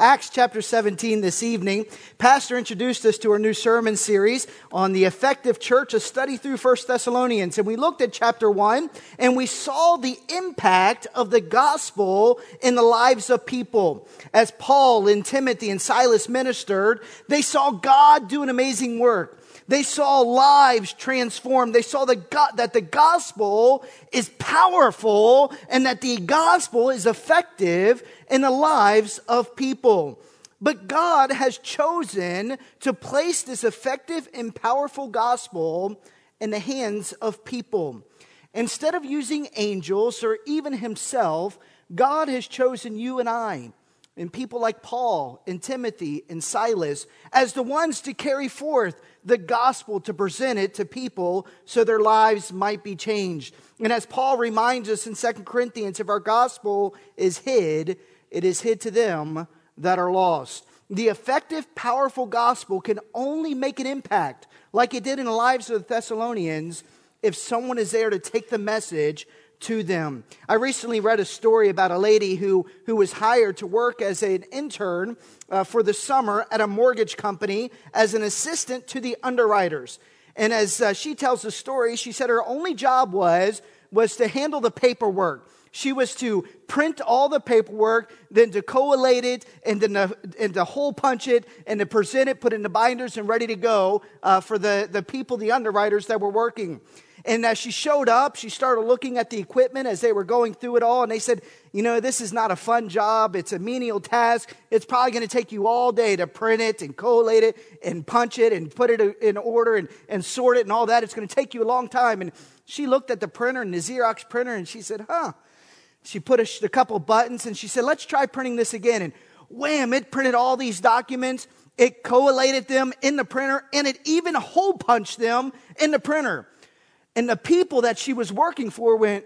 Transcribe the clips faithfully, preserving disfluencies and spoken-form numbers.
Acts chapter seventeen this evening. Pastor introduced us to our new sermon series on the effective church, a study through First Thessalonians. And we looked at chapter one, and we saw the impact of the gospel in the lives of people. As Paul and Timothy and Silas ministered, they saw God do an amazing work. They saw lives transformed. They saw the God, that the gospel is powerful and that the gospel is effective in the lives of people. But God has chosen to place this effective and powerful gospel in the hands of people. Instead of using angels or even himself, God has chosen you and I, and people like Paul and Timothy and Silas, as the ones to carry forth the gospel, to present it to people so their lives might be changed. And as Paul reminds us in Second Corinthians, if our gospel is hid, it is hid to them that are lost. The effective, powerful gospel can only make an impact, like it did in the lives of the Thessalonians, if someone is there to take the message to them. I recently read a story about a lady who, who was hired to work as an intern uh, for the summer at a mortgage company as an assistant to the underwriters. And as uh, she tells the story, she said her only job was, was to handle the paperwork. She was to print all the paperwork, then to collate it, and then to, and to hole punch it, and to present it, put it in the binders, and ready to go uh, for the, the people, the underwriters that were working. And as she showed up, she started looking at the equipment as they were going through it all. And they said, you know, this is not a fun job. It's a menial task. It's probably going to take you all day to print it and collate it and punch it and put it in order and, and sort it and all that. It's going to take you a long time. And she looked at the printer and the Xerox printer and she said, huh. She put a, a couple buttons and she said, let's try printing this again. And wham, it printed all these documents. It collated them in the printer and it even hole punched them in the printer. And the people that she was working for went,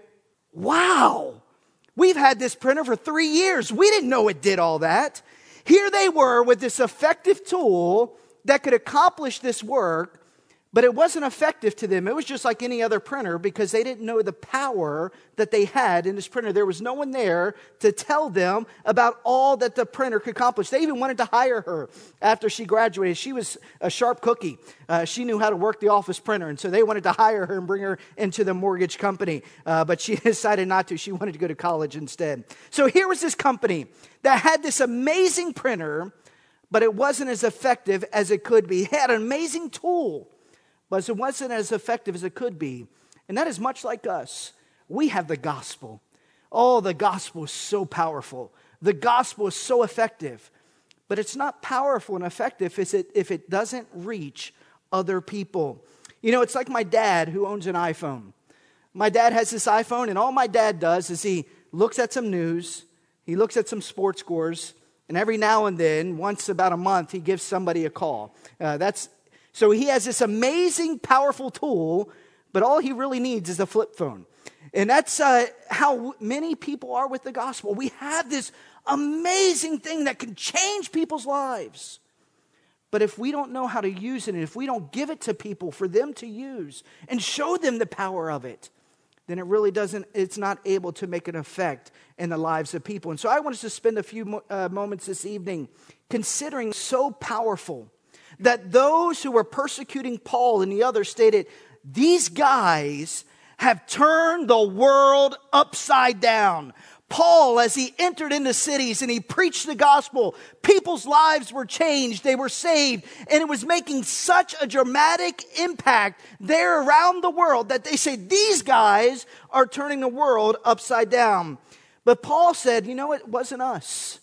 wow, we've had this printer for three years. We didn't know it did all that. Here they were with this effective tool that could accomplish this work, but it wasn't effective to them. It was just like any other printer because they didn't know the power that they had in this printer. There was no one there to tell them about all that the printer could accomplish. They even wanted to hire her after she graduated. She was a sharp cookie. Uh, she knew how to work the office printer, and so they wanted to hire her and bring her into the mortgage company. Uh, but she decided not to. She wanted to go to college instead. So here was this company that had this amazing printer, but it wasn't as effective as it could be. It had an amazing tool, but it wasn't as effective as it could be. And that is much like us. We have the gospel. Oh, the gospel is so powerful. The gospel is so effective. But it's not powerful and effective if it, if it doesn't reach other people. You know, it's like my dad who owns an iPhone. My dad has this iPhone, and all my dad does is he looks at some news, he looks at some sports scores, and every now and then, once about a month, he gives somebody a call. Uh, that's So he has this amazing, powerful tool, but all he really needs is a flip phone. And that's uh, how many people are with the gospel. We have this amazing thing that can change people's lives. But if we don't know how to use it, and if we don't give it to people for them to use and show them the power of it, then it really doesn't, it's not able to make an effect in the lives of people. And so I want us to spend a few uh, moments this evening considering so powerful that those who were persecuting Paul and the others stated, these guys have turned the world upside down. Paul, as he entered into cities and he preached the gospel, people's lives were changed, they were saved, and it was making such a dramatic impact there around the world that they say, these guys are turning the world upside down. But Paul said, you know, it wasn't us.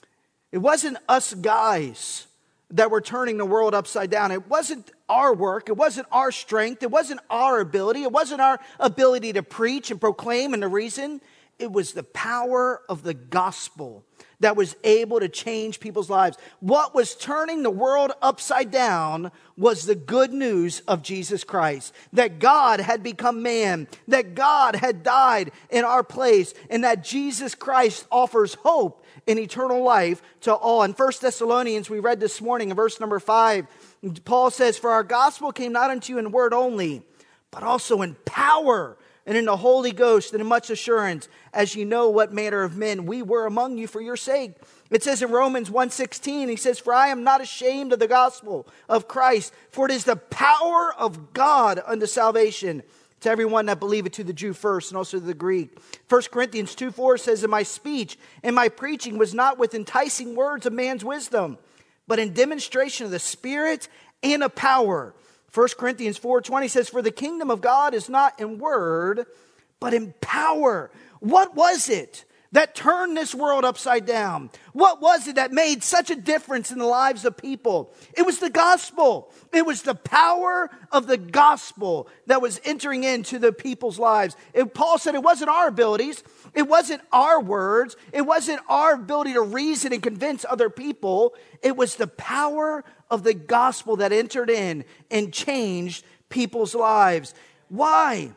It wasn't us guys that were turning the world upside down. It wasn't our work. It wasn't our strength. It wasn't our ability. It wasn't our ability to preach and proclaim and the reason. It was the power of the gospel that was able to change people's lives. What was turning the world upside down was the good news of Jesus Christ. That God had become man. That God had died in our place. And that Jesus Christ offers hope and eternal life to all. In First Thessalonians, we read this morning in verse number five, Paul says, for our gospel came not unto you in word only, but also in power and in the Holy Ghost and in much assurance, as you know what manner of men we were among you for your sake. It says in Romans one sixteen, he says, "For I am not ashamed of the gospel of Christ, for it is the power of God unto salvation to everyone that believeth, to the Jew first, and also to the Greek." First Corinthians two four says, "And my speech and my preaching was not with enticing words of man's wisdom, but in demonstration of the Spirit and of power." First Corinthians four twenty says, "For the kingdom of God is not in word, but in power." What was it that turned this world upside down? What was it that made such a difference in the lives of people? It was the gospel. It was the power of the gospel that was entering into the people's lives. It, Paul said it wasn't our abilities. It wasn't our words. It wasn't our ability to reason and convince other people. It was the power of the gospel that entered in and changed people's lives. Why?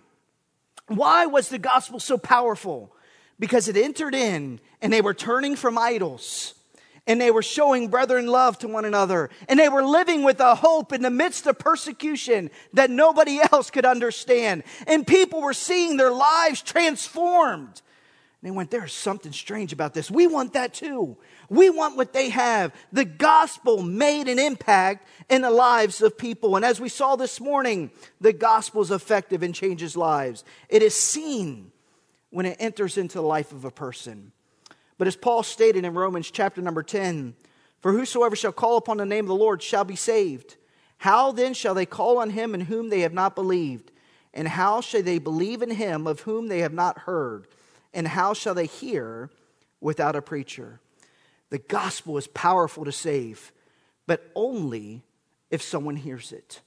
Why was the gospel so powerful? Because it entered in and they were turning from idols and they were showing brethren love to one another and they were living with a hope in the midst of persecution that nobody else could understand. And people were seeing their lives transformed. And they went, "There's something strange about this. We want that too. We want what they have." The gospel made an impact in the lives of people. And as we saw this morning, the gospel is effective and changes lives. It is seen when it enters into the life of a person. But as Paul stated in Romans chapter number ten, "For whosoever shall call upon the name of the Lord shall be saved. How then shall they call on him in whom they have not believed? And how shall they believe in him of whom they have not heard? And how shall they hear without a preacher?" The gospel is powerful to save, but only if someone hears it.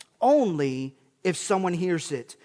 Only if someone hears it.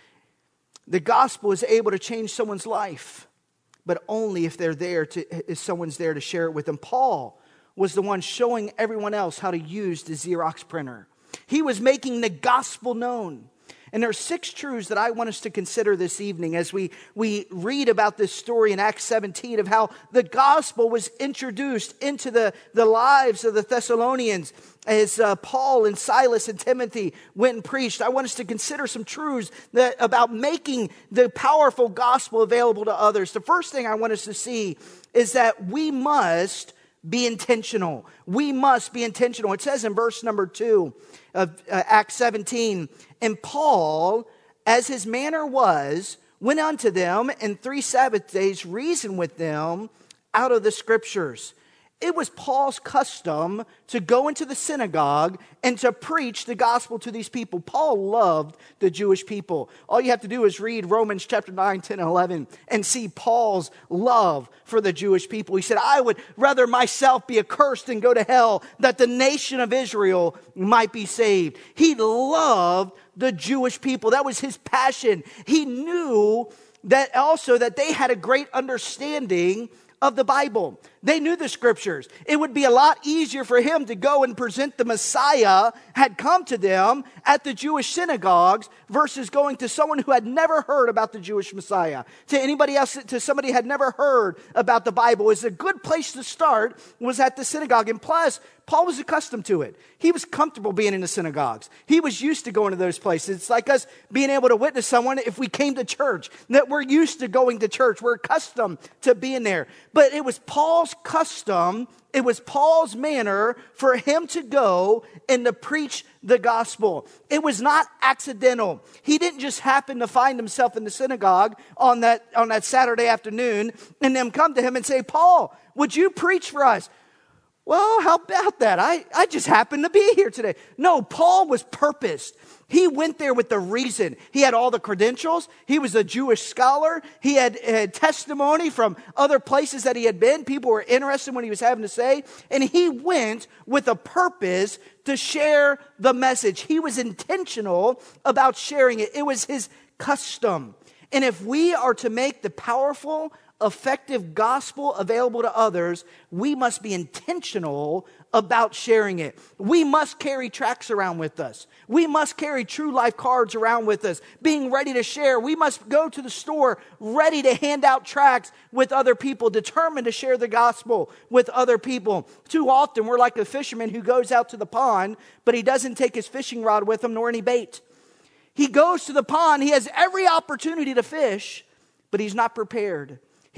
The gospel is able to change someone's life, but only if they're there to, if someone's there to share it with them. Paul was the one showing everyone else how to use the Xerox printer. He was making the gospel known. And there are six truths that I want us to consider this evening as we, we read about this story in Acts seventeen of how the gospel was introduced into the, the lives of the Thessalonians as uh, Paul and Silas and Timothy went and preached. I want us to consider some truths that about making the powerful gospel available to others. The first thing I want us to see is that we must be intentional. We must be intentional. It says in verse number two of uh, Acts seventeen, "And Paul, as his manner was, went unto them, and three Sabbath days reasoned with them out of the scriptures." It was Paul's custom to go into the synagogue and to preach the gospel to these people. Paul loved the Jewish people. All you have to do is read Romans chapter nine, ten, and eleven and see Paul's love for the Jewish people. He said, "I would rather myself be accursed and go to hell, that the nation of Israel might be saved." He loved the Jewish people. That was his passion. He knew that also that they had a great understanding of the Bible. They knew the scriptures. It would be a lot easier for him to go and present the Messiah had come to them at the Jewish synagogues versus going to someone who had never heard about the Jewish Messiah. To anybody else, to somebody who had never heard about the Bible, is a good place to start was at the synagogue. And plus, Paul was accustomed to it. He was comfortable being in the synagogues. He was used to going to those places. It's like us being able to witness someone if we came to church, that we're used to going to church. We're accustomed to being there. But it was Paul's custom, it was Paul's manner for him to go and to preach the gospel. It was not accidental. He didn't just happen to find himself in the synagogue on that, on that Saturday afternoon and them come to him and say, "Paul, would you preach for us?" "Well, how about that? I, I just happened to be here today." No, Paul was purposed. He went there with the reason. He had all the credentials. He was a Jewish scholar. He had, had testimony from other places that he had been. People were interested in what he was having to say. And he went with a purpose to share the message. He was intentional about sharing it. It was his custom. And if we are to make the powerful, effective gospel available to others, we must be intentional about sharing it. We must carry tracts around with us. We must carry True Life cards around with us, being ready to share. We must go to the store ready to hand out tracts with other people, determined to share the gospel with other people. Too often we're like a fisherman who goes out to the pond, but he doesn't take his fishing rod with him nor any bait. He goes to the pond, he has every opportunity to fish, but he's not prepared.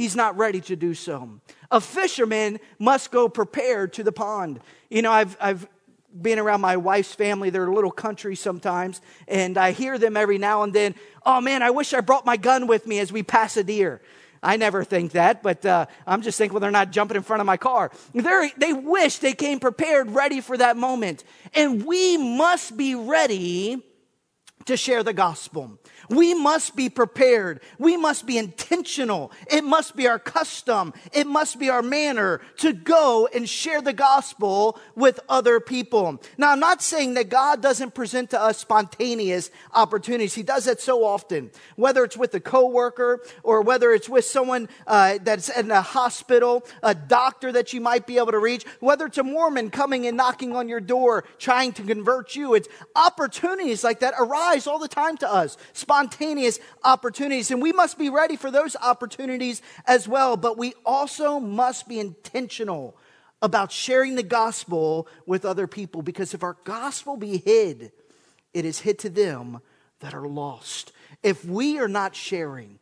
he's not ready to do so. A fisherman must go prepared to the pond. You know, I've, I've been around my wife's family. They're a little country sometimes, and I hear them every now and then. Oh man, I wish I brought my gun with me as we pass a deer. I never think that, but uh, I'm just thankful they're not jumping in front of my car. They're, they wish they came prepared, ready for that moment. And we must be ready to share the gospel. We must be prepared. We must be intentional. It must be our custom. It must be our manner to go and share the gospel with other people. Now, I'm not saying that God doesn't present to us spontaneous opportunities. He does that so often, whether it's with a coworker or whether it's with someone uh, that's in a hospital, a doctor that you might be able to reach, whether it's a Mormon coming and knocking on your door trying to convert you. It's opportunities like that arise all the time to us. Spontaneous opportunities. And we must be ready for those opportunities as well. But we also must be intentional about sharing the gospel with other people. Because if our gospel be hid, it is hid to them that are lost. If we are not sharing,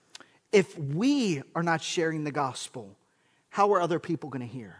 if we are not sharing the gospel, how are other people going to hear?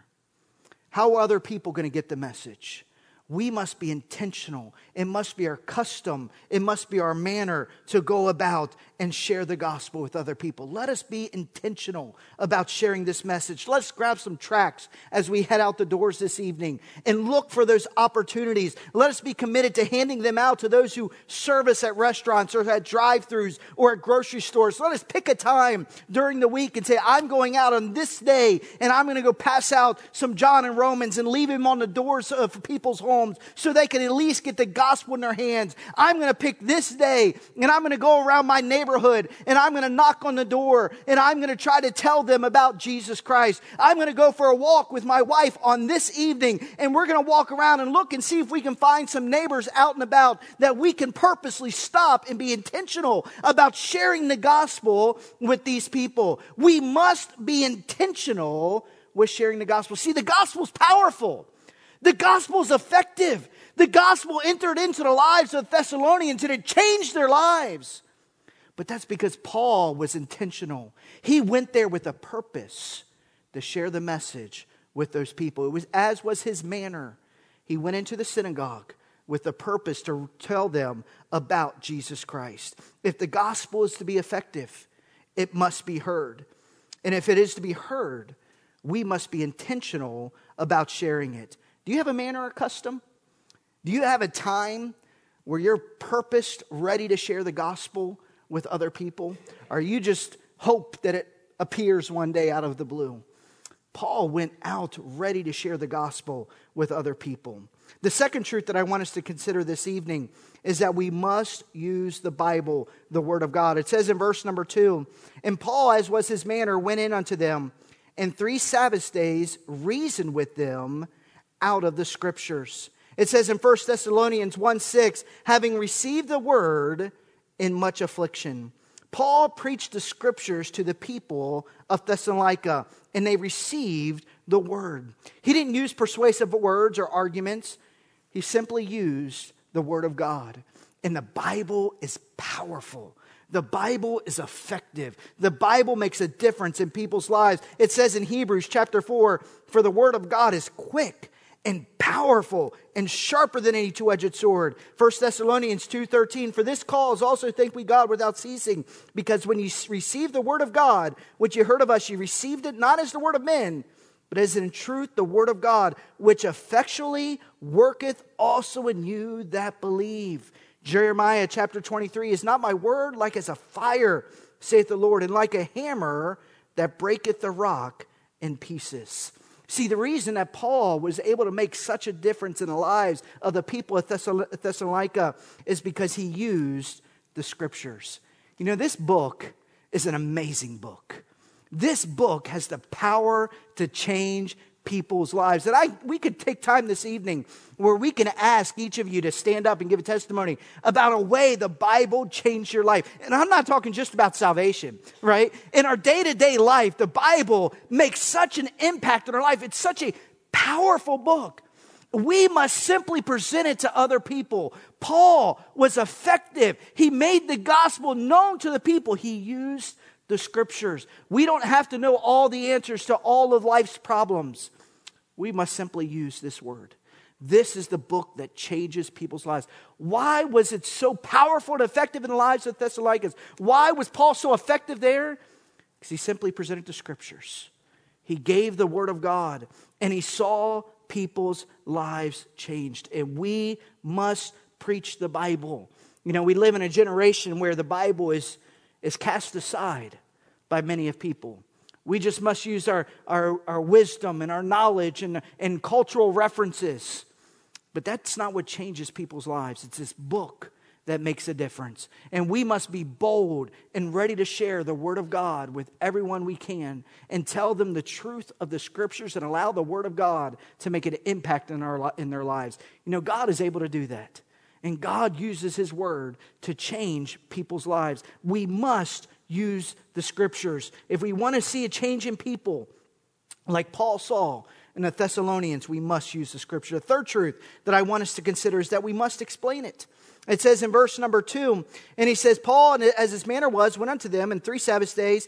How are other people going to get the message? We must be intentional. It must be our custom. It must be our manner to go about and share the gospel with other people. Let us be intentional about sharing this message. Let's grab some tracts as we head out the doors this evening and look for those opportunities. Let us be committed to handing them out to those who serve us at restaurants or at drive-thrus or at grocery stores. Let us pick a time during the week and say, I'm going out on this day and I'm going to go pass out some John and Romans and leave them on the doors of people's homes so they can at least get the gospel in their hands. I'm going to pick this day and I'm going to go around my neighborhood and I'm going to knock on the door and I'm going to try to tell them about Jesus Christ. I'm going to go for a walk with my wife on this evening and we're going to walk around and look and see if we can find some neighbors out and about that we can purposely stop and be intentional about sharing the gospel with these people. We must be intentional with sharing the gospel. See, the gospel is powerful. The gospel is effective. The gospel entered into the lives of the Thessalonians and it changed their lives. But that's because Paul was intentional. He went there with a purpose to share the message with those people. It was as was his manner. He went into the synagogue with the purpose to tell them about Jesus Christ. If the gospel is to be effective, it must be heard. And if it is to be heard, we must be intentional about sharing it. Do you have a manner or custom? Do you have a time where you're purposed, ready to share the gospel with other people? Or you just hope that it appears one day out of the blue? Paul went out ready to share the gospel with other people. The second truth that I want us to consider this evening is that we must use the Bible, the Word of God. It says in verse number two, and Paul, as was his manner, went in unto them, and three Sabbath days reasoned with them out of the Scriptures. It says in First Thessalonians one six, having received the word in much affliction. Paul preached the Scriptures to the people of Thessalonica, and they received the word. He didn't use persuasive words or arguments. He simply used the Word of God. And the Bible is powerful. The Bible is effective. The Bible makes a difference in people's lives. It says in Hebrews chapter four, for the Word of God is quick and powerful and sharper than any two-edged sword. First Thessalonians two thirteen, for this cause also thank we God without ceasing, because when you received the word of God, which you heard of us, you received it not as the word of men, but as in truth the word of God, which effectually worketh also in you that believe. Jeremiah chapter twenty-three, is not my word like as a fire, saith the Lord, and like a hammer that breaketh the rock in pieces. See, the reason that Paul was able to make such a difference in the lives of the people of Thessalonica is because he used the Scriptures. You know, this book is an amazing book. This book has the power to change people's lives. And I, we could take time this evening where we can ask each of you to stand up and give a testimony about a way the Bible changed your life. And I'm not talking just about salvation, right? In our day-to-day life, the Bible makes such an impact in our life. It's such a powerful book. We must simply present it to other people. Paul was effective. He made the gospel known to the people. He used the scriptures. We don't have to know all the answers to all of life's problems. We must simply use this word. This is the book that changes people's lives. Why was it so powerful and effective in the lives of Thessalonians? Why was Paul so effective there? Because he simply presented the scriptures. He gave the word of God, and he saw people's lives changed. And we must preach the Bible. You know, we live in a generation where the Bible is, is cast aside by many of people. We just must use our, our, our wisdom and our knowledge and, and cultural references. But that's not what changes people's lives. It's this book that makes a difference. And we must be bold and ready to share the Word of God with everyone we can and tell them the truth of the Scriptures and allow the Word of God to make an impact in, our, in their lives. You know, God is able to do that. And God uses His Word to change people's lives. We must use the Scriptures. If we want to see a change in people, like Paul saw in the Thessalonians, we must use the Scripture. The third truth that I want us to consider is that we must explain it. It says in verse number two, and he says, Paul, as his manner was, went unto them in three Sabbath days,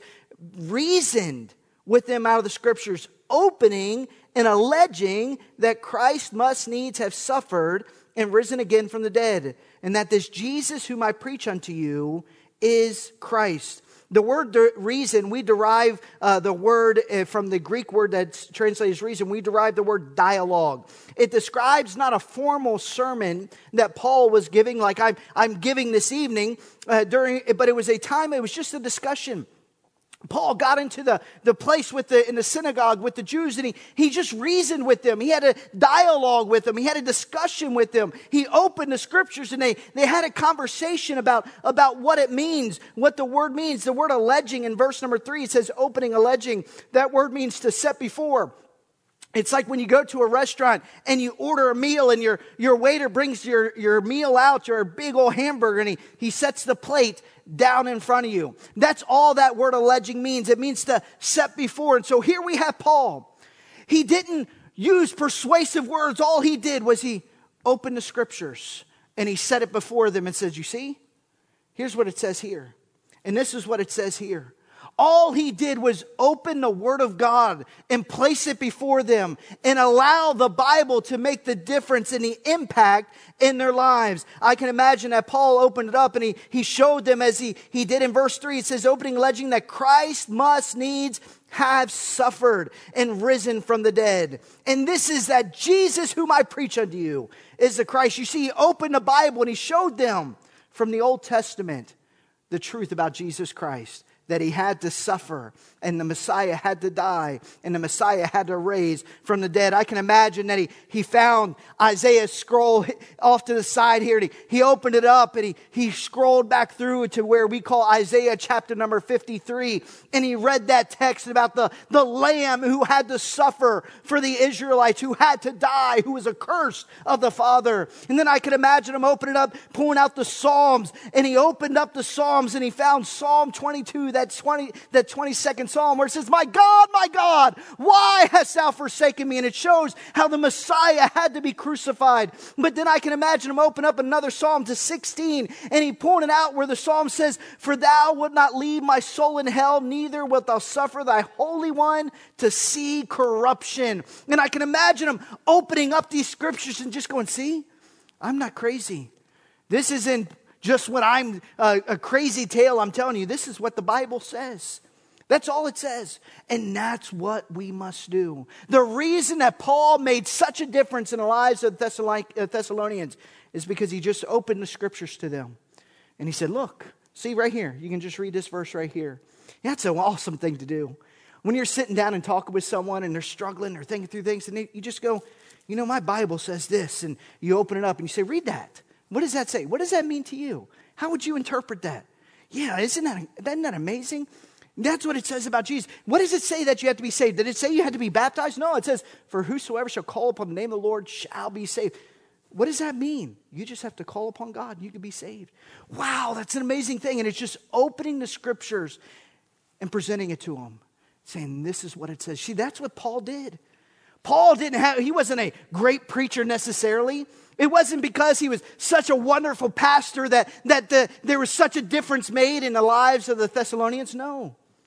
reasoned with them out of the Scriptures, opening and alleging that Christ must needs have suffered and risen again from the dead, and that this Jesus whom I preach unto you is Christ. The word de- reason, we derive uh, the word uh, from the Greek word that's translated as reason. We derive the word dialogue. It describes not a formal sermon that Paul was giving, like I'm, I'm giving this evening, uh, during, but it was a time, it was just a discussion. Paul got into the, the place with the, in the synagogue with the Jews, and he, he just reasoned with them. He had a dialogue with them. He had a discussion with them. He opened the scriptures, and they, they had a conversation about, about what it means, what the word means. The word alleging in verse number three, it says opening, alleging. That word means to set before. It's like when you go to a restaurant and you order a meal and your, your waiter brings your, your meal out, your big old hamburger, and he, he sets the plate down in front of you. That's all that word alleging means. It means to set before. And so here we have Paul. He didn't use persuasive words. All he did was he opened the scriptures and he set it before them and says, you see, here's what it says here. And this is what it says here. All he did was open the Word of God and place it before them and allow the Bible to make the difference and the impact in their lives. I can imagine that Paul opened it up and he, he showed them, as he, he did in verse three, it says, opening, alleging that Christ must needs have suffered and risen from the dead. And this is that Jesus whom I preach unto you is the Christ. You see, he opened the Bible and he showed them from the Old Testament the truth about Jesus Christ. That he had to suffer and the Messiah had to die and the Messiah had to raise from the dead. I can imagine that he, he found Isaiah's scroll off to the side here. And he, he opened it up and he, he scrolled back through to where we call Isaiah chapter number fifty-three. And he read that text about the, the Lamb who had to suffer for the Israelites, who had to die, who was accursed of the Father. And then I can imagine him opening up, pulling out the Psalms. And he opened up the Psalms and he found Psalm twenty-two, that twenty, that twenty-second Psalm where it says, my God, my God, why hast thou forsaken me? And it shows how the Messiah had to be crucified. But then I can imagine him open up another Psalm to sixteen and he pointed out where the Psalm says, for thou wilt not leave my soul in hell, neither wilt thou suffer thy Holy One to see corruption. And I can imagine him opening up these scriptures and just going, see, I'm not crazy. This isn't just when I'm uh, a crazy tale, I'm telling you, this is what the Bible says. That's all it says. And that's what we must do. The reason that Paul made such a difference in the lives of the Thessalonians is because he just opened the scriptures to them. And he said, look, see right here. You can just read this verse right here. That's an awesome thing to do. When you're sitting down and talking with someone and they're struggling, they're thinking through things, and they, you just go, you know, my Bible says this. And you open it up and you say, read that. What does that say? What does that mean to you? How would you interpret that? Yeah, isn't that, isn't that amazing? That's what it says about Jesus. What does it say that you have to be saved? Did it say you had to be baptized? No, it says, for whosoever shall call upon the name of the Lord shall be saved. What does that mean? You just have to call upon God. You can be saved. Wow, that's an amazing thing. And it's just opening the scriptures and presenting it to them. Saying, this is what it says. See, that's what Paul did. Paul didn't have, he wasn't a great preacher necessarily. It wasn't because he was such a wonderful pastor that, that the, there was such a difference made in the lives of the Thessalonians. No.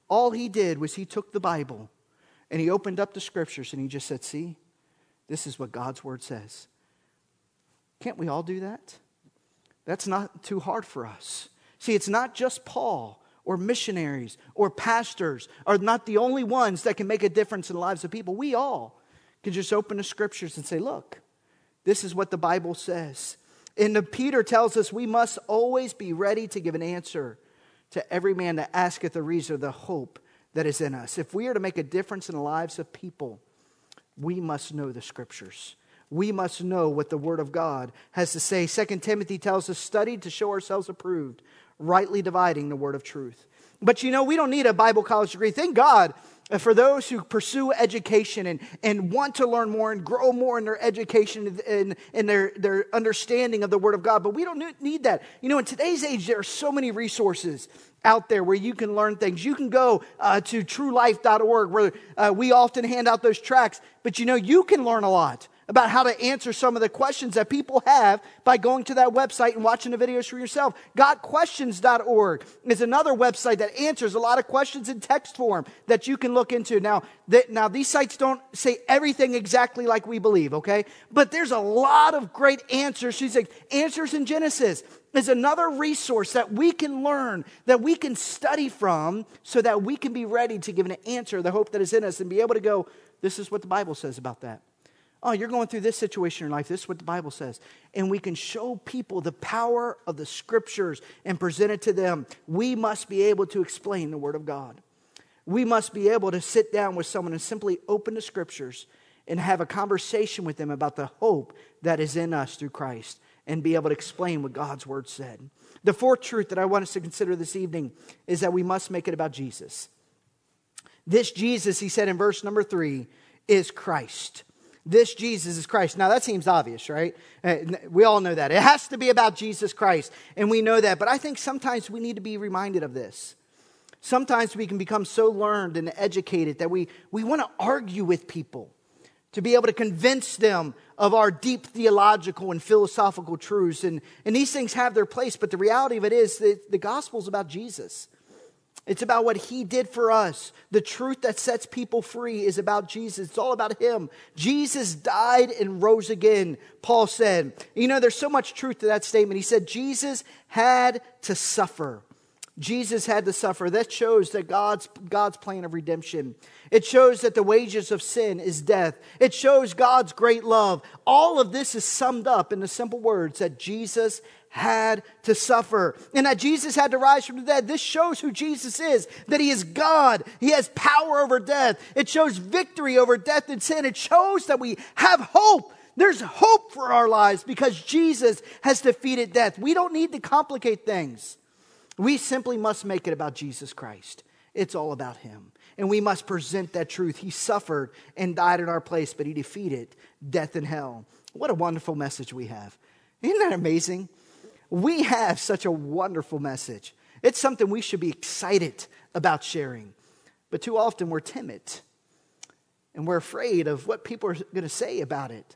All he did was he took the Bible and he opened up the scriptures and he just said, see, this is what God's word says. Can't we all do that? That's not too hard for us. See, it's not just Paul or missionaries or pastors are not the only ones that can make a difference in the lives of people. We all can just open the scriptures and say, look, this is what the Bible says. And the Peter tells us we must always be ready to give an answer to every man that asketh the reason of the hope that is in us. If we are to make a difference in the lives of people, we must know the scriptures. We must know what the word of God has to say. Second Timothy tells us, study to show ourselves approved, rightly dividing the word of truth. But you know, we don't need a Bible college degree. Thank God for those who pursue education and, and want to learn more and grow more in their education and, and their, their understanding of the Word of God. But we don't need that. You know, in today's age, there are so many resources out there where you can learn things. You can go uh, to true life dot org where uh, we often hand out those tracts. But you know, you can learn a lot about how to answer some of the questions that people have by going to that website and watching the videos for yourself. got questions dot org is another website that answers a lot of questions in text form that you can look into. Now, th- now these sites don't say everything exactly like we believe, okay? But there's a lot of great answers. She's like, Answers in Genesis is another resource that we can learn, that we can study from, so that we can be ready to give an answer, the hope that is in us, and be able to go, this is what the Bible says about that. Oh, you're going through this situation in your life. This is what the Bible says. And we can show people the power of the scriptures and present it to them. We must be able to explain the word of God. We must be able to sit down with someone and simply open the scriptures and have a conversation with them about the hope that is in us through Christ and be able to explain what God's word said. The fourth truth that I want us to consider this evening is that we must make it about Jesus. This Jesus, he said in verse number three, is Christ. This Jesus is Christ. Now that seems obvious, right? We all know that. It has to be about Jesus Christ. And we know that. But I think sometimes we need to be reminded of this. Sometimes we can become so learned and educated that we, we want to argue with people to be able to convince them of our deep theological and philosophical truths. And, and these things have their place. But the reality of it is that the gospel is about Jesus. It's about what he did for us. The truth that sets people free is about Jesus. It's all about him. Jesus died and rose again, Paul said. You know, there's so much truth to that statement. He said Jesus had to suffer. Jesus had to suffer. That shows that God's, God's plan of redemption. It shows that the wages of sin is death. It shows God's great love. All of this is summed up in the simple words that Jesus had to suffer. And that Jesus had to rise from the dead. This shows who Jesus is. That he is God. He has power over death. It shows victory over death and sin. It shows that we have hope. There's hope for our lives because Jesus has defeated death. We don't need to complicate things. We simply must make it about Jesus Christ. It's all about him. And we must present that truth. He suffered and died in our place, but he defeated death and hell. What a wonderful message we have. Isn't that amazing? We have such a wonderful message. It's something we should be excited about sharing. But too often we're timid. And we're afraid of what people are going to say about it.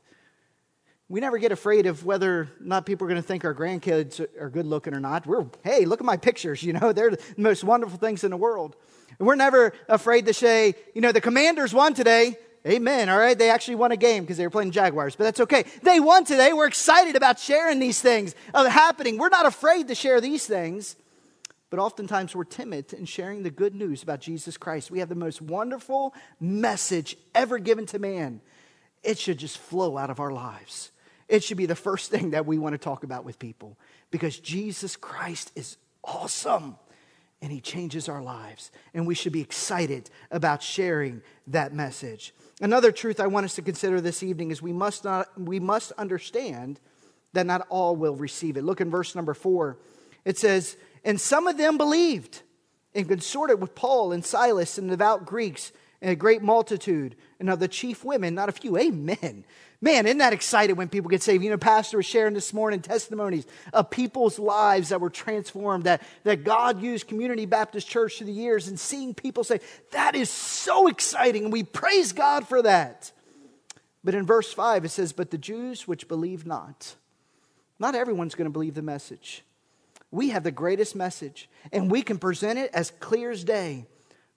We never get afraid of whether or not people are going to think our grandkids are good looking or not. We're, hey, look at my pictures. You know, they're the most wonderful things in the world. And we're never afraid to say, you know, the Commanders won today. Amen. All right. They actually won a game because they were playing Jaguars, but that's okay. They won today. We're excited about sharing these things of happening. We're not afraid to share these things, but oftentimes we're timid in sharing the good news about Jesus Christ. We have the most wonderful message ever given to man. It should just flow out of our lives. It should be the first thing that we want to talk about with people because Jesus Christ is awesome and he changes our lives. And we should be excited about sharing that message. Another truth I want us to consider this evening is we must not, we must understand that not all will receive it. Look in verse number four. It says, and some of them believed and consorted with Paul and Silas and devout Greeks and a great multitude and of the chief women, not a few. Amen. Man, isn't that excited when people get saved? You know, Pastor was sharing this morning testimonies of people's lives that were transformed, that, that God used Community Baptist Church through the years, and seeing people say, that is so exciting, and we praise God for that. But in verse five, it says, but the Jews which believe not. Not everyone's going to believe the message. We have the greatest message, and we can present it as clear as day.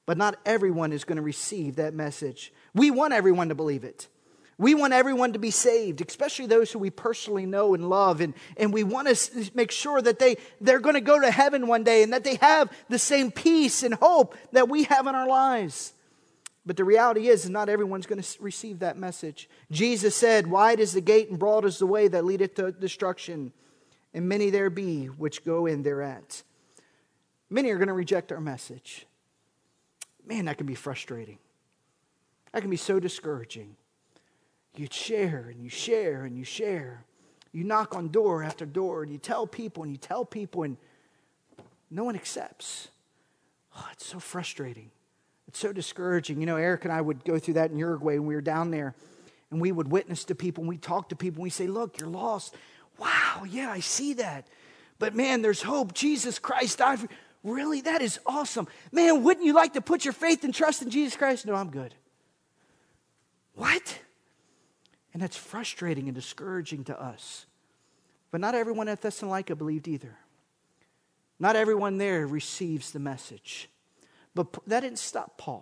But not everyone is going to receive that message. We want everyone to believe it. We want everyone to be saved, especially those who we personally know and love. And, and we want to make sure that they, they're going to go to heaven one day and that they have the same peace and hope that we have in our lives. But the reality is, is not everyone's going to receive that message. Jesus said, "Wide is the gate and broad is the way that leadeth to destruction, and many there be which go in thereat." Many are going to reject our message. Man, that can be frustrating. That can be so discouraging. You share and you share and you share. You knock on door after door and you tell people and you tell people and no one accepts. Oh, it's so frustrating. It's so discouraging. You know, Eric and I would go through that in Uruguay when we were down there, and we would witness to people and we talk to people and we say, "Look, you're lost. Wow, yeah, I see that. But man, there's hope. Jesus Christ died for..." Really? That is awesome. Man, wouldn't you like to put your faith and trust in Jesus Christ? No, I'm good. What? And that's frustrating and discouraging to us. But not everyone at Thessalonica believed either. Not everyone there receives the message. But that didn't stop Paul.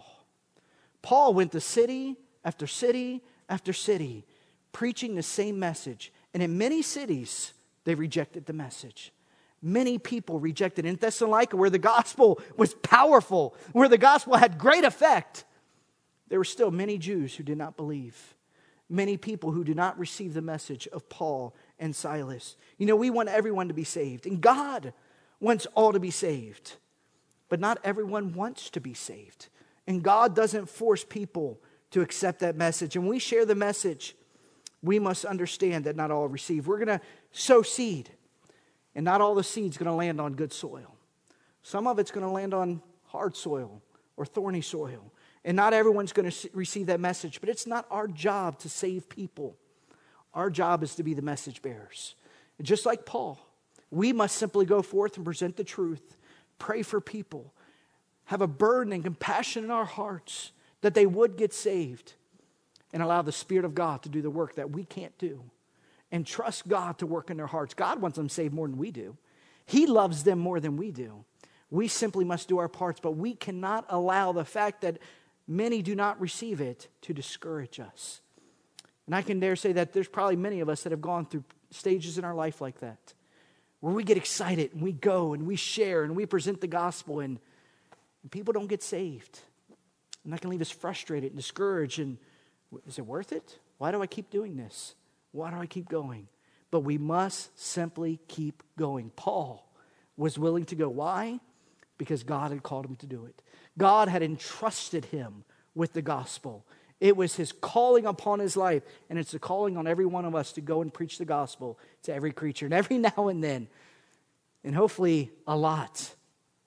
Paul went to city after city after city, preaching the same message. And in many cities, they rejected the message. Many people rejected it. In Thessalonica, where the gospel was powerful, where the gospel had great effect, there were still many Jews who did not believe. Many people who did not receive the message of Paul and Silas. You know, we want everyone to be saved. And God wants all to be saved. But not everyone wants to be saved. And God doesn't force people to accept that message. And when we share the message, we must understand that not all receive. We're going to sow seed. And not all the seed's going to land on good soil. Some of it's going to land on hard soil or thorny soil. And not everyone's going to receive that message. But it's not our job to save people. Our job is to be the message bearers. And just like Paul, we must simply go forth and present the truth. Pray for people. Have a burden and compassion in our hearts that they would get saved. And allow the Spirit of God to do the work that we can't do. And trust God to work in their hearts. God wants them saved more than we do. He loves them more than we do. We simply must do our parts. But we cannot allow the fact that many do not receive it to discourage us. And I can dare say that there's probably many of us that have gone through stages in our life like that. Where we get excited and we go and we share and we present the gospel and, and people don't get saved. And that can leave us frustrated and discouraged. And is it worth it? Why do I keep doing this? Why do I keep going? But we must simply keep going. Paul was willing to go. Why? Because God had called him to do it. God had entrusted him with the gospel. It was his calling upon his life. And it's a calling on every one of us to go and preach the gospel to every creature. And every now and then, and hopefully a lot,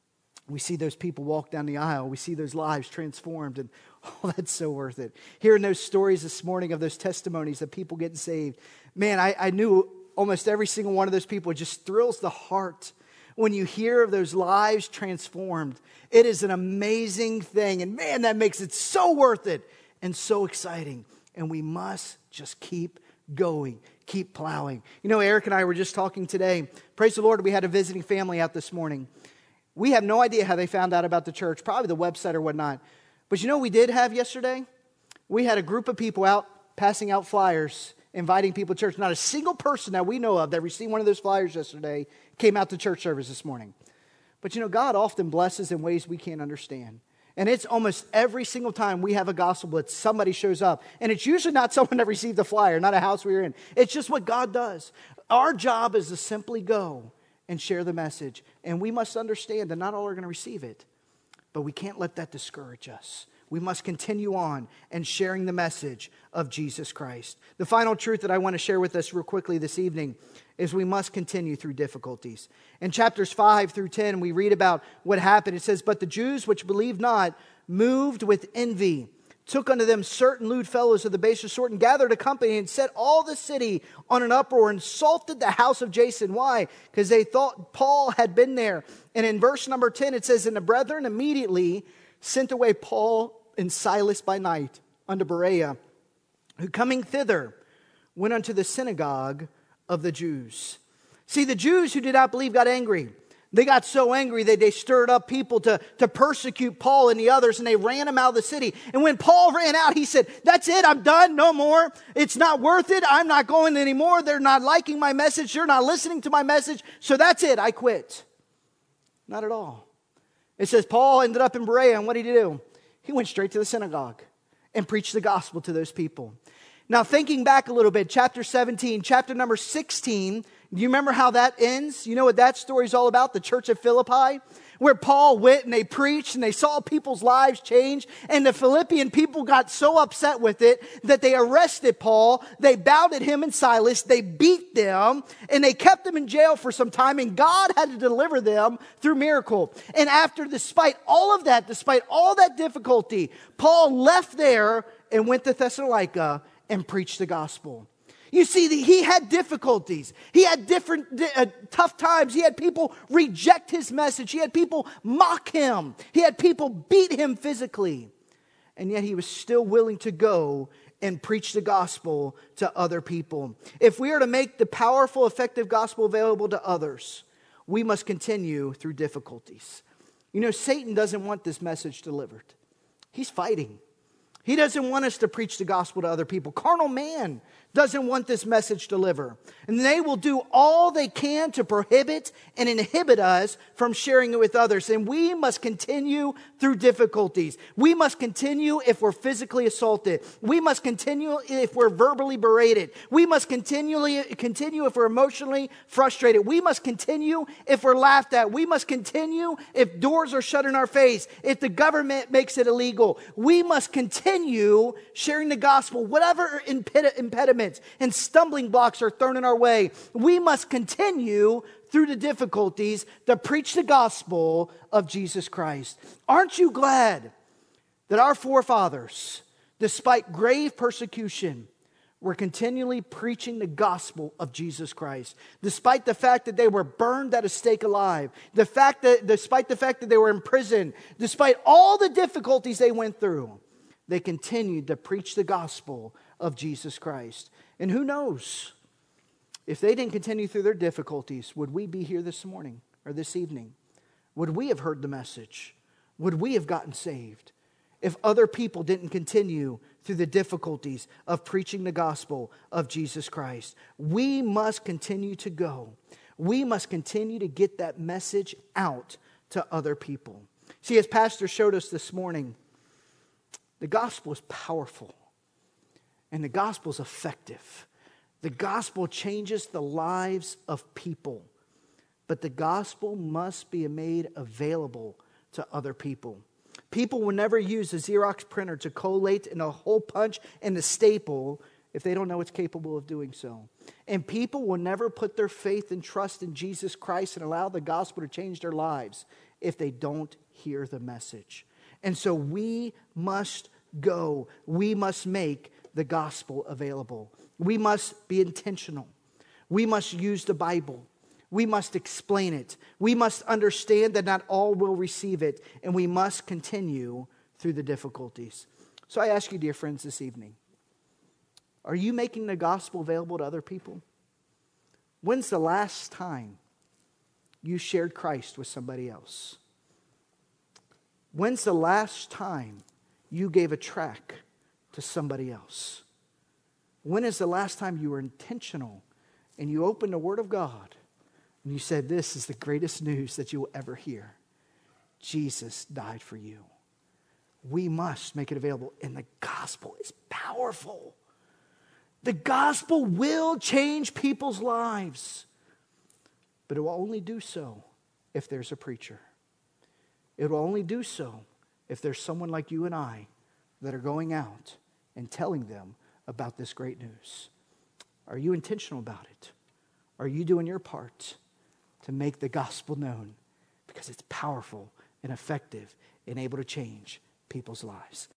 we see those people walk down the aisle. We see those lives transformed. And oh, that's so worth it. Hearing those stories this morning of those testimonies of people getting saved. Man, I, I knew almost every single one of those people. It just thrills the heart when you hear of those lives transformed. It is an amazing thing. And man, that makes it so worth it and so exciting. And we must just keep going. Keep plowing. You know, Eric and I were just talking today. Praise the Lord, we had a visiting family out this morning. We have no idea how they found out about the church, probably the website or whatnot. But you know what we did have yesterday? We had a group of people out passing out flyers, inviting people to church. Not a single person that we know of that received one of those flyers yesterday came out to church service this morning. But you know, God often blesses in ways we can't understand. And it's almost every single time we have a gospel that somebody shows up. And it's usually not someone that received a flyer, not a house we were in. It's just what God does. Our job is to simply go and share the message. And we must understand that not all are going to receive it. But we can't let that discourage us. We must continue on and sharing the message of Jesus Christ. The final truth that I want to share with us real quickly this evening is we must continue through difficulties. In chapters five through ten, we read about what happened. It says, "But the Jews which believed not, moved with envy, took unto them certain lewd fellows of the baser sort, and gathered a company, and set all the city on an uproar, and insulted the house of Jason." Why? Because they thought Paul had been there. And in verse number ten, it says, "And the brethren immediately sent away Paul and Silas by night unto Berea, who coming thither went unto the synagogue of the Jews." See, the Jews who did not believe got angry. They got so angry that they stirred up people to, to persecute Paul and the others, and they ran him out of the city. And when Paul ran out, he said, that's it, I'm done, no more. It's not worth it, I'm not going anymore. They're not liking my message, they're not listening to my message, so that's it, I quit. Not at all. It says Paul ended up in Berea, and what did he do? He went straight to the synagogue and preached the gospel to those people. Now, thinking back a little bit, chapter seventeen, chapter number sixteen, do you remember how that ends? You know what that story is all about? The church of Philippi, where Paul went and they preached and they saw people's lives change. And the Philippian people got so upset with it that they arrested Paul. They bound him and Silas. They beat them and they kept them in jail for some time. And God had to deliver them through miracle. And after, despite all of that, despite all that difficulty, Paul left there and went to Thessalonica and preached the gospel. You see, he had difficulties. He had different uh, tough times. He had people reject his message. He had people mock him. He had people beat him physically. And yet he was still willing to go and preach the gospel to other people. If we are to make the powerful, effective gospel available to others, we must continue through difficulties. You know, Satan doesn't want this message delivered. He's fighting. He doesn't want us to preach the gospel to other people. Carnal man doesn't want this message delivered. And they will do all they can to prohibit and inhibit us from sharing it with others. And we must continue through difficulties. We must continue if we're physically assaulted. We must continue if we're verbally berated. We must continually continue if we're emotionally frustrated. We must continue if we're laughed at. We must continue if doors are shut in our face, if the government makes it illegal. We must continue sharing the gospel, whatever impediment and stumbling blocks are thrown in our way. We must continue through the difficulties to preach the gospel of Jesus Christ. Aren't you glad that our forefathers, despite grave persecution, were continually preaching the gospel of Jesus Christ? Despite the fact that they were burned at a stake alive, the fact that, despite the fact that they were in prison, despite all the difficulties they went through, they continued to preach the gospel of Jesus Christ. And who knows, if they didn't continue through their difficulties, would we be here this morning or this evening? Would we have heard the message? Would we have gotten saved? If other people didn't continue through the difficulties of preaching the gospel of Jesus Christ, we must continue to go. We must continue to get that message out to other people. See, as Pastor showed us this morning, the gospel is powerful. And the gospel is effective. The gospel changes the lives of people. But the gospel must be made available to other people. People will never use a Xerox printer to collate in a hole punch and a staple if they don't know it's capable of doing so. And people will never put their faith and trust in Jesus Christ and allow the gospel to change their lives if they don't hear the message. And so we must go. We must make the gospel available. We must be intentional. We must use the Bible. We must explain it. We must understand that not all will receive it, and we must continue through the difficulties. So I ask you, dear friends, this evening, are you making the gospel available to other people? When's the last time you shared Christ with somebody else? When's the last time you gave a tract to somebody else? When is the last time you were intentional and you opened the Word of God and you said, this is the greatest news that you will ever hear? Jesus died for you. We must make it available, and the gospel is powerful. The gospel will change people's lives, but it will only do so if there's a preacher. It will only do so if there's someone like you and I that are going out and telling them about this great news. Are you intentional about it? Are you doing your part to make the gospel known? Because it's powerful and effective and able to change people's lives.